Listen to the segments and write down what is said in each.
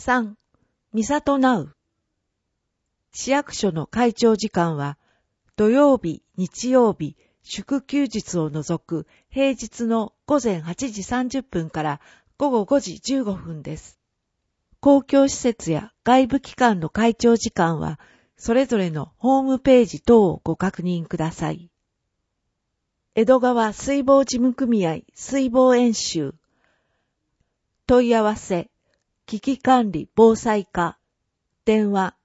3. 三郷ナウ。市役所の開庁時間は、土曜日、日曜日、祝休日を除く平日の午前8時30分から午後5時15分です。公共施設や外部機関の開庁時間は、それぞれのホームページ等をご確認ください。江戸川水防事務組合水防演習。問い合わせ、危機管理防災課。電話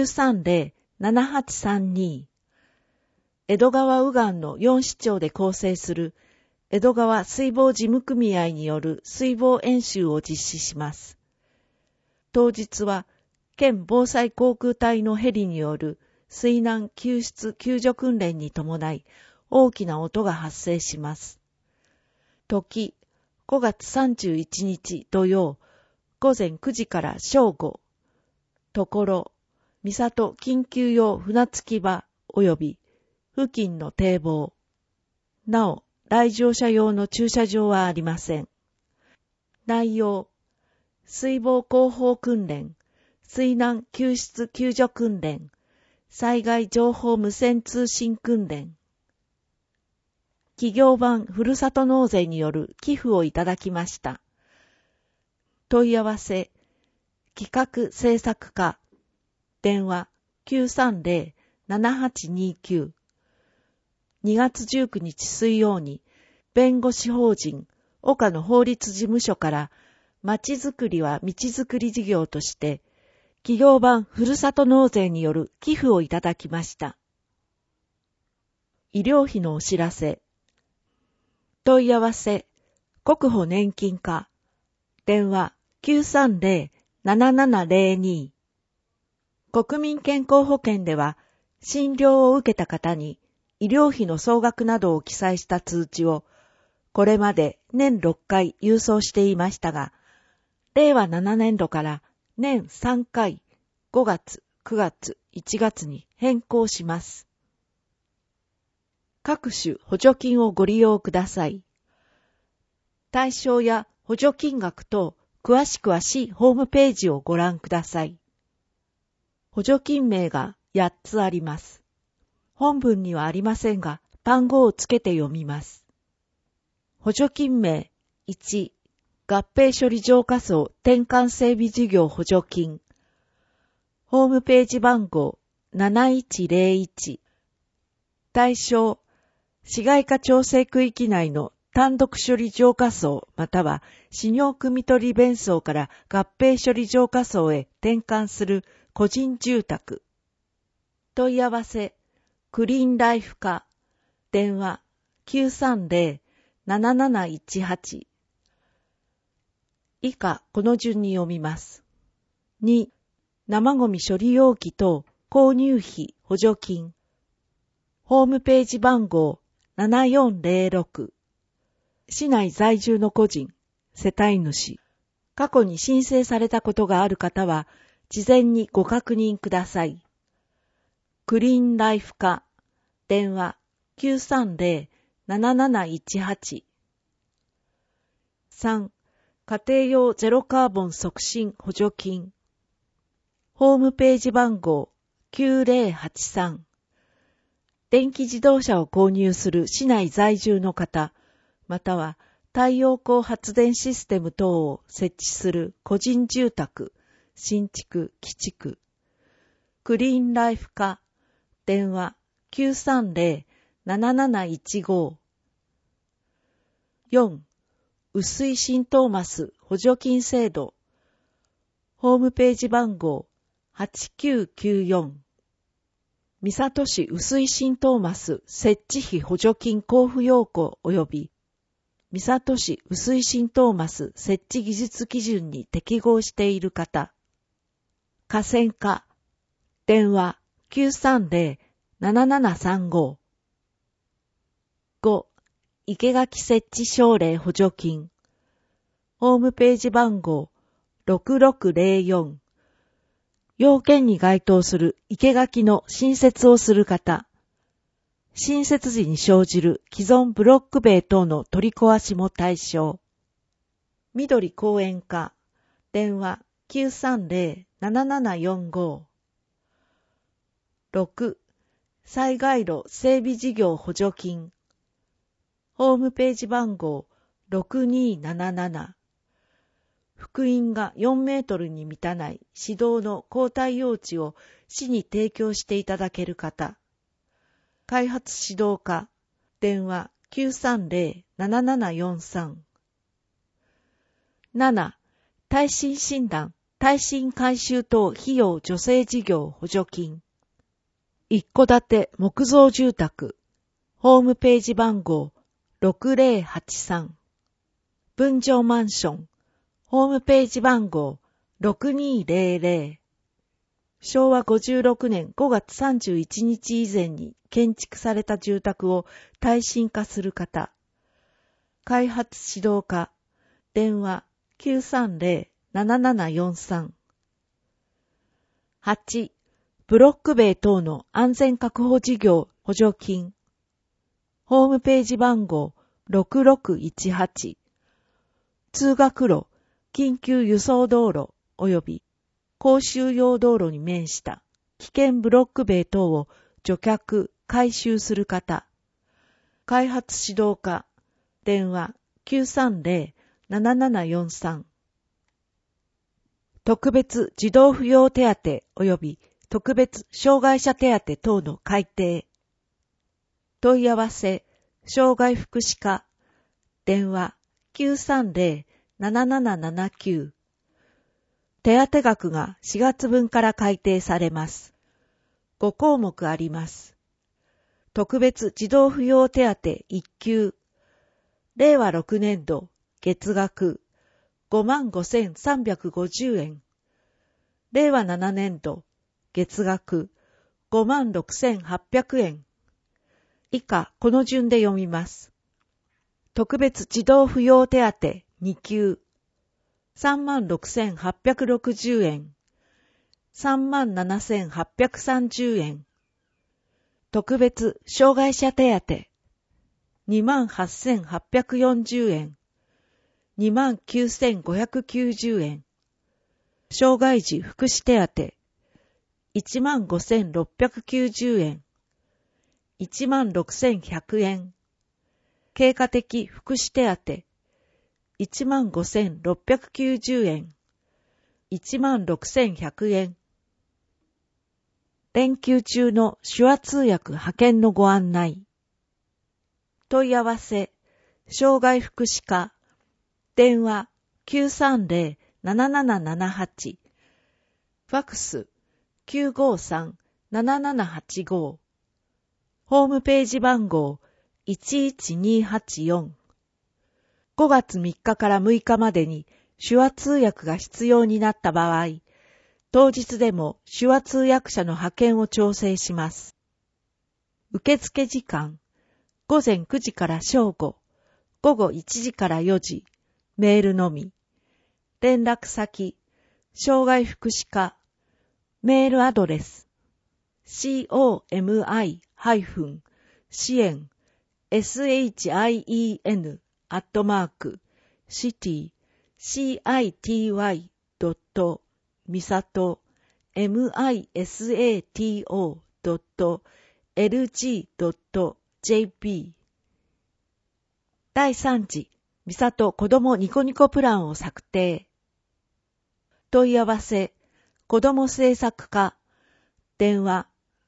930-7832。江戸川右岸の4市町で構成する江戸川水防事務組合による水防演習を実施します。当日は、県防災航空隊のヘリによる水難救出救助訓練に伴い大きな音が発生します。時、5月31日土曜、午前9時から正午。ところ、三郷緊急用船着き場及び付近の堤防。なお、来場者用の駐車場はありません。内容、水防広報訓練、水難救出救助訓練、災害情報無線通信訓練。企業版ふるさと納税による寄付をいただきました。問い合わせ、企画制作課、電話 930-7829。2月19日水曜に、弁護士法人岡野法律事務所からまちづくりは道づくり事業として、企業版ふるさと納税による寄付をいただきました。医療費のお知らせ。問い合わせ、国保年金課、電話 930-7702。国民健康保険では、診療を受けた方に医療費の総額などを記載した通知を、これまで年6回郵送していましたが、令和7年度から年3回、5月、9月、1月に変更します。各種補助金をご利用ください。対象や補助金額等、詳しくは市ホームページをご覧ください。補助金名が8つあります。本文にはありませんが、番号をつけて読みます。補助金名1、合併処理浄化槽転換整備事業補助金。ホームページ番号7101。対象、市街化調整区域内の単独処理浄化槽または私業汲み取り弁槽から合併処理浄化槽へ転換する個人住宅。問い合わせ、クリーンライフ課、電話 930-7718。以下この順に読みます。2、生ゴミ処理容器等購入費補助金。ホームページ番号7406。市内在住の個人、世帯主。過去に申請されたことがある方は、事前にご確認ください。クリーンライフ課、電話 930-7718。3、家庭用ゼロカーボン促進補助金。ホームページ番号9083。電気自動車を購入する市内在住の方、または太陽光発電システム等を設置する個人住宅、新築、寄築。クリーンライフ課、電話 930-7715。4、雨水浸透マス補助金制度。ホームページ番号8994。三郷市雨水浸透マス設置費補助金交付要項及び三郷市雨水浸透マス設置技術基準に適合している方。河川課、電話 930-7735。5、生垣設置奨励補助金。ホームページ番号6604。要件に該当する生垣の新設をする方。新設時に生じる既存ブロック塀等の取り壊しも対象。緑公園課、電話 930-7745。6. 災害路整備事業補助金。ホームページ番号6277。幅員が4メートルに満たない市道の交代用地を市に提供していただける方。開発指導課。電話930-7743。7. 耐震診断、耐震改修等費用助成事業補助金。一戸建て木造住宅。ホームページ番号6083。分譲マンション。ホームページ番号6200。昭和56年5月31日以前に建築された住宅を耐震化する方。開発指導課。電話930-7743。8. ブロック塀等の安全確保事業補助金。ホームページ番号6618。通学路、緊急輸送道路及び公衆用道路に面した危険ブロック塀等を除却、改修する方。開発指導課。電話930-7743。特別児童扶養手当及び特別障害者手当等の改定。問い合わせ、障害福祉課。電話930-7779。手当額が4月分から改定されます。5項目あります。特別児童扶養手当1級。令和6年度月額55,350円。令和7年度月額56,800円。以下この順で読みます。特別児童扶養手当2級。36,860円。37,830円。特別障害者手当 28,840円。29,590円。障害児福祉手当 15,690円。16,100円。経過的福祉手当 15,690円。16,100円。連休中の手話通訳派遣のご案内。問い合わせ、障害福祉課。電話930-7778。ファックス 953-7785。ホームページ番号11284。5月3日から6日までに手話通訳が必要になった場合、当日でも手話通訳者の派遣を調整します。受付時間、午前9時から正午、午後1時から4時、メールのみ。連絡先、障害福祉課、メールアドレス、comi-city.misato.lg.jp 第3次ミサト子どもニコニコプランを策定。問い合わせ、子ども政策課。電話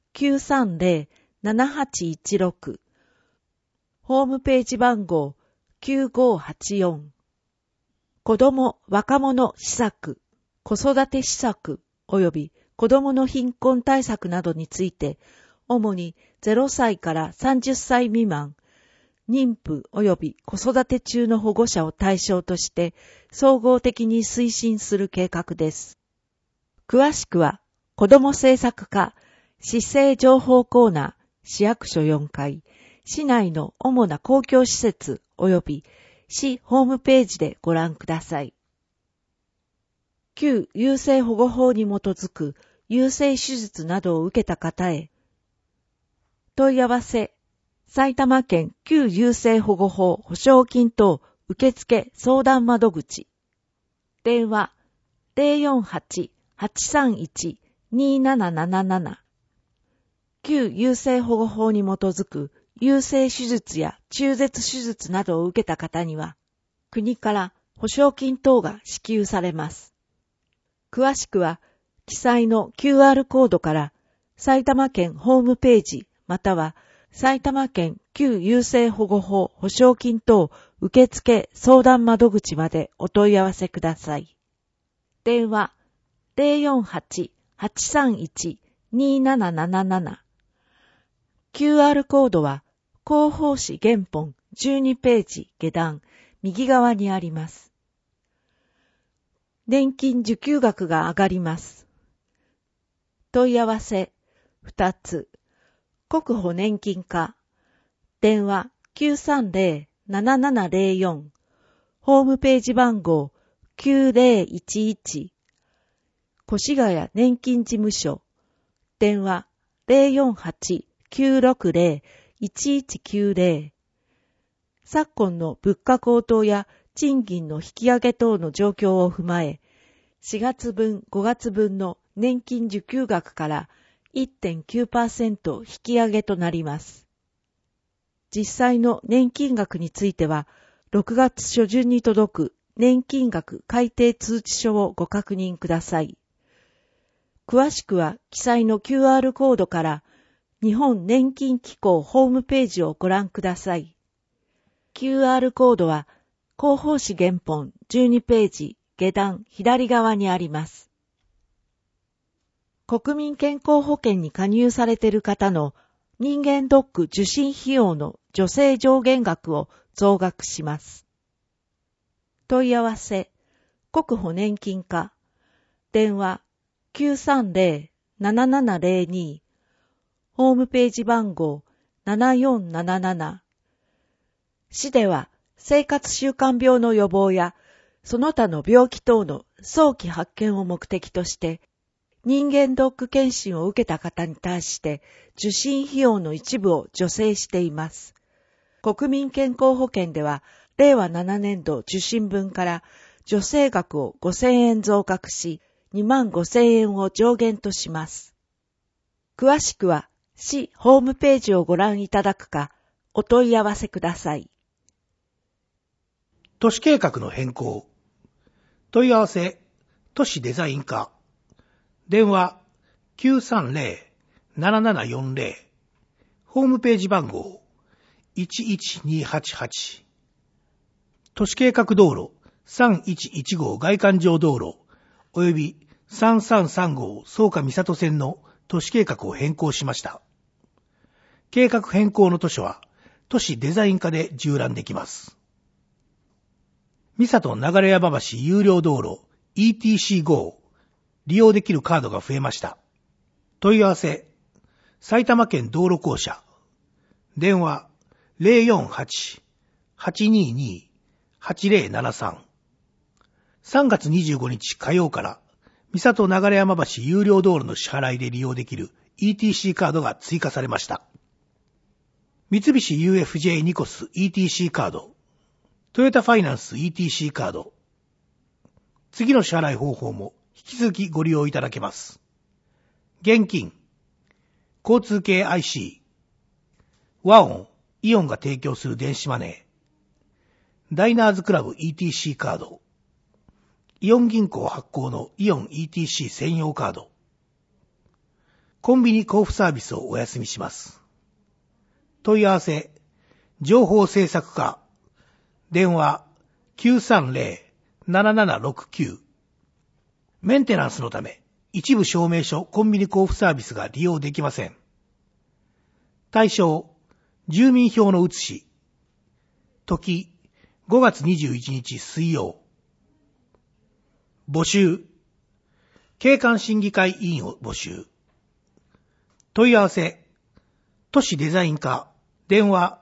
930-7816。ホームページ番号9584。子ども若者施策、子育て施策及び子どもの貧困対策などについて、主に0歳から30歳未満、妊婦及び子育て中の保護者を対象として総合的に推進する計画です。詳しくは、子ども政策課市政情報コーナー市役所4階、市内の主な公共施設及び市ホームページでご覧ください。旧優生保護法に基づく優生手術などを受けた方へ。問い合わせ、埼玉県旧優生保護法保証金等受付相談窓口。電話 048-831-2777。旧優生保護法に基づく優生手術や中絶手術などを受けた方には、国から保証金等が支給されます。詳しくは、記載の QR コードから埼玉県ホームページまたは埼玉県旧優生保護法保証金等受付相談窓口までお問い合わせください。電話 048-831-2777。QR コードは広報誌原本12ページ下段右側にあります。年金受給額が上がります。問い合わせ2つ。国保年金課。電話 930-7704。ホームページ番号9011。越谷年金事務所。電話 048-960-1190。昨今の物価高騰や賃金の引き上げ等の状況を踏まえ、4月分、5月分の年金受給額から 1.9% 引き上げとなります。実際の年金額については、6月初旬に届く年金額改定通知書をご確認ください。詳しくは記載の QR コードから日本年金機構ホームページをご覧ください。QR コードは広報誌原本12ページ下段左側にあります。国民健康保険に加入されている方の人間ドック受診費用の助成上限額を増額します。問い合わせ、国保年金課、電話 930-7702、ホームページ番号7477。市では生活習慣病の予防やその他の病気等の早期発見を目的として、人間ドック検診を受けた方に対して受診費用の一部を助成しています。国民健康保険では、令和7年度受診分から助成額を5000円増額し、25000円を上限とします。詳しくは、市ホームページをご覧いただくか、お問い合わせください。 都市計画の変更。問い合わせ、都市デザイン課。電話 930-7740。ホームページ番号11288。都市計画道路3115外環状道路および3335草加三郷線の都市計画を変更しました。計画変更の図書は都市デザイン課で縦覧できます。三郷流山橋有料道路 ETC-GO 利用できるカードが増えました。問い合わせ、埼玉県道路公社。電話 048-822-8073。3月25日火曜から三郷流山橋有料道路の支払いで利用できる ETC カードが追加されました。三菱 UFJ ニコス ETC カード、トヨタファイナンス ETC カード。次の支払い方法も引き続きご利用いただけます。現金、交通系 IC、和音、イオンが提供する電子マネー、ダイナーズクラブ ETC カード、イオン銀行発行のイオン ETC 専用カード、コンビニ交付サービスをお休みします。問い合わせ、情報制作課、電話 930-7769。メンテナンスのため、一部証明書コンビニ交付サービスが利用できません。対象、住民票の写し。時、5月21日水曜。募集、景観審議会委員を募集。問い合わせ、都市デザイン課、電話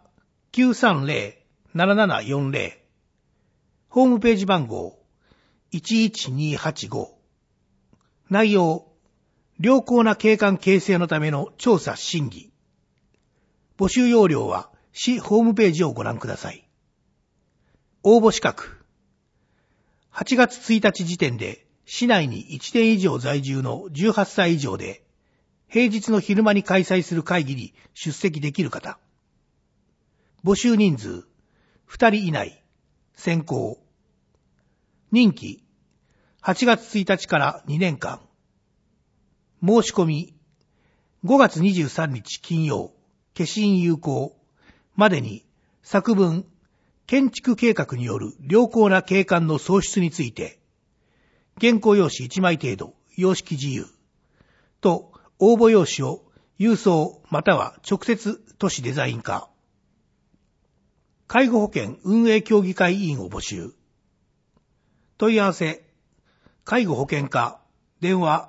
930-7740。ホームページ番号11285。内容、良好な景観形成のための調査審議。募集要領は市ホームページをご覧ください。応募資格。8月1日時点で市内に1年以上在住の18歳以上で、平日の昼間に開催する会議に出席できる方。募集人数、2人以内、先行。任期、8月1日から2年間。申し込み、5月23日金曜、消印有効までに作文、建築計画による良好な景観の創出について、原稿用紙1枚程度、様式自由と応募用紙を郵送または直接都市デザイン課。介護保険運営協議会委員を募集。問い合わせ、介護保険課、電話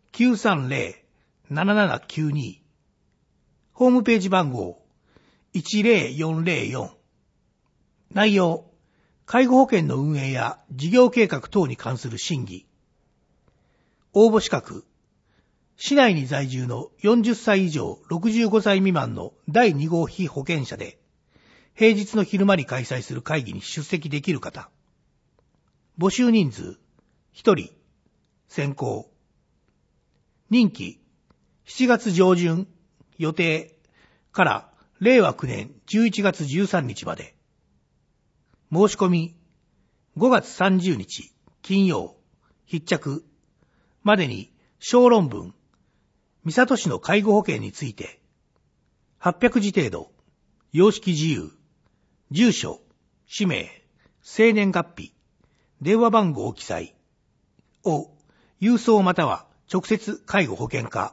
930-7792。ホームページ番号 10404。内容、介護保険の運営や事業計画等に関する審議。応募資格、市内に在住の40歳以上65歳未満の第2号被保険者で、平日の昼間に開催する会議に出席できる方。募集人数、1人、先行。任期、7月上旬、予定から令和9年11月13日まで。申し込み、5月30日、金曜、必着、までに小論文、三郷市の介護保険について、800字程度、様式自由、住所、氏名、生年月日、電話番号を記載を郵送または直接介護保険課。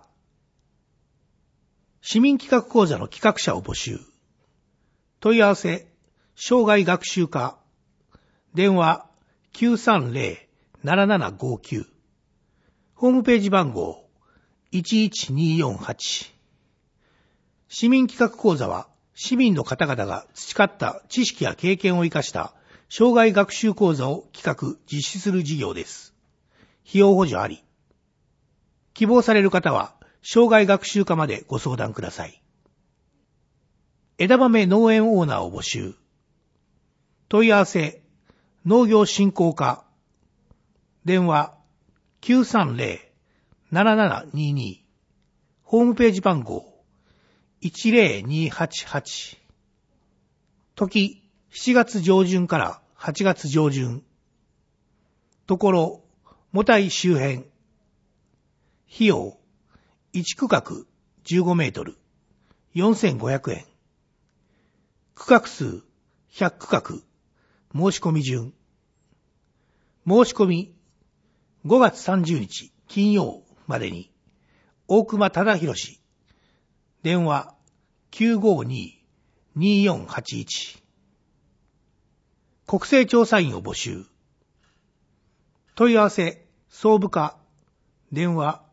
市民企画講座の企画者を募集。問い合わせ、障害学習課。電話 930-7759。ホームページ番号11248。市民企画講座は市民の方々が培った知識や経験を生かした障害学習講座を企画・実施する事業です。費用補助あり。希望される方は障害学習課までご相談ください。枝豆農園オーナーを募集。問い合わせ、農業振興課。電話 930-7722。ホームページ番号10288。時、7月上旬から8月上旬。ところ、母体周辺。費用、1区画15メートル、4500円。区画数100区画、申し込み順。申し込み、5月30日金曜までに、大熊忠宏氏。電話 952-2481。国勢調査員を募集。問い合わせ、総務課。電話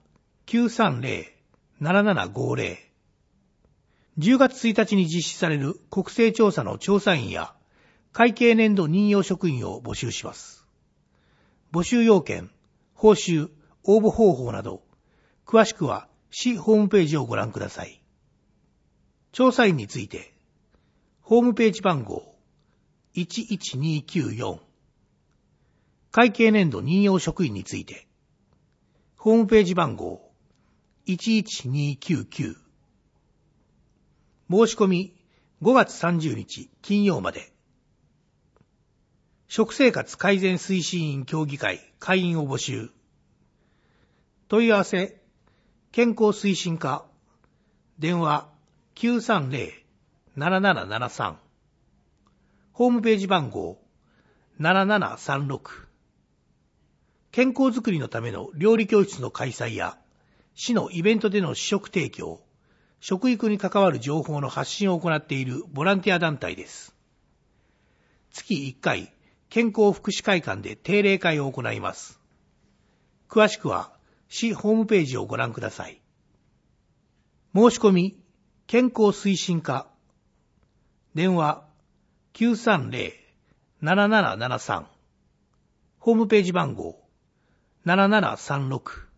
930-7750。10月1日に実施される国勢調査の調査員や会計年度任用職員を募集します。募集要件、報酬、応募方法など、詳しくは市ホームページをご覧ください。調査員について、ホームページ番号11294。会計年度任用職員について、ホームページ番号11299。申し込み5月30日金曜まで。食生活改善推進員協議会会員を募集。問い合わせ、健康推進課。電話 930-7773。ホームページ番号7736。健康づくりのための料理教室の開催や、市のイベントでの試食提供、食育に関わる情報の発信を行っているボランティア団体です。月1回、健康福祉会館で定例会を行います。詳しくは、市ホームページをご覧ください。申し込み、健康推進課。電話、930-7773。ホームページ番号、7736。